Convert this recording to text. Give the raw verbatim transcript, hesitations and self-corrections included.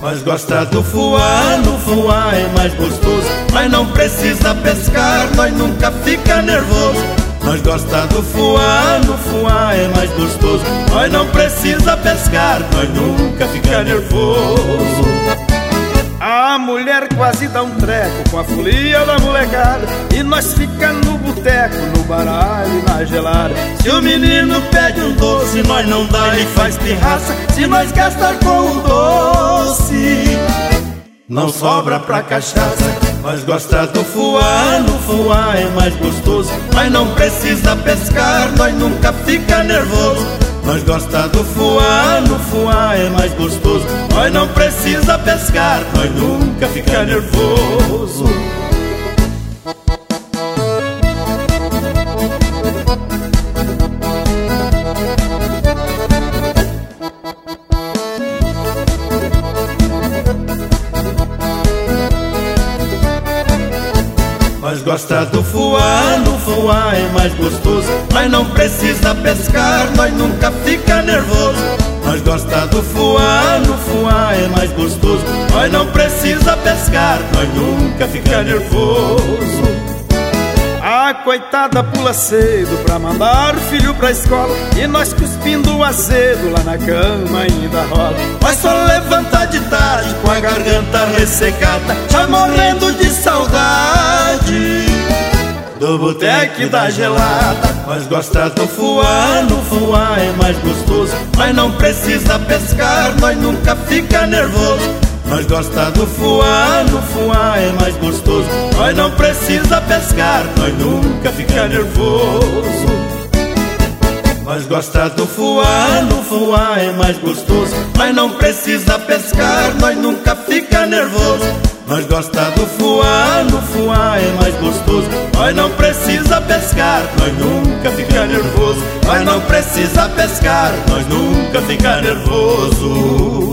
Nós gosta do fuá, no fuá é mais gostoso. Nós não precisa pescar, nós nunca fica nervoso. Nós gosta do fuá, no fuá é mais gostoso. Nós não precisa pescar, nós nunca fica nervoso. A mulher quase dá um treco com a folia da molecada, e nós fica no boteco, no baralho e na gelada. Se o menino pede um doce, nós não dá e faz pirraça. Se nós gastar com o doce, não sobra pra cachaça. Nós gosta do fuá, no fuá é mais gostoso. Nós não precisa pescar, nós nunca fica nervoso. Nós gosta do fuá, no fuá é mais gostoso. Nós não precisa pescar, nós nunca fica nervoso. Nós gosta do fuá, no fuá é mais gostoso. Nós não precisa pescar, nós nunca fica nervoso. Nós gosta do fuá, no fuá é mais gostoso. Nós não precisa pescar, nós nunca fica nervoso. A coitada pula cedo pra mandar o filho pra escola, e nós cuspindo o azedo lá na cama ainda rola. Mas só levanta de tarde com a garganta ressecada, já morrendo de saudade do boteco e da gelada. Nós gosta do fuá, no fuá é mais gostoso. Nós não precisa pescar, nós nunca fica nervoso. Nós gosta do fuá, no fuá é mais gostoso. Nós não precisa pescar, nós nunca fica nervoso. Nós gosta do fuá, no fuá é mais gostoso. Nós não precisa pescar, nós nunca fica nervoso. Nós gosta do fuá, no fuá é mais gostoso. Nós não precisa pescar, nós nunca fica nervoso. Nós não precisa pescar, nós nunca fica nervoso.